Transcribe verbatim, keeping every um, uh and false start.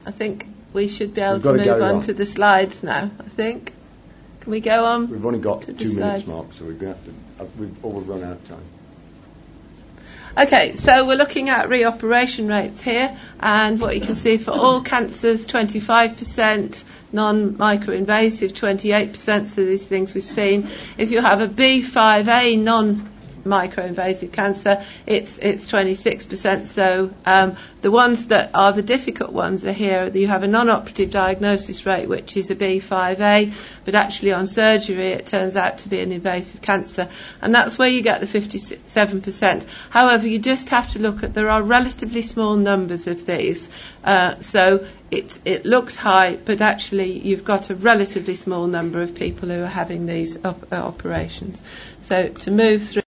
I think we should be able We've to got to move go on on. to the slides now, I think. Can we go on? We've only got to the two minutes, slides? Mark, so we're going to have to. Uh, we've overrun out of time. Okay, so we're looking at reoperation rates here, and what you can see for all cancers, twenty-five percent, non-microinvasive, twenty-eight percent, so these things we've seen. If you have a B five A non-microinvasive cancer, it's it's twenty-six percent, so um, the ones that are the difficult ones are here. You have a non-operative diagnosis rate, which is a B five A, but actually on surgery it turns out to be an invasive cancer, and that's where you get the fifty-seven percent. However, you just have to look at, there are relatively small numbers of these, uh, so it, it looks high, but actually you've got a relatively small number of people who are having these op- uh, operations. So to move through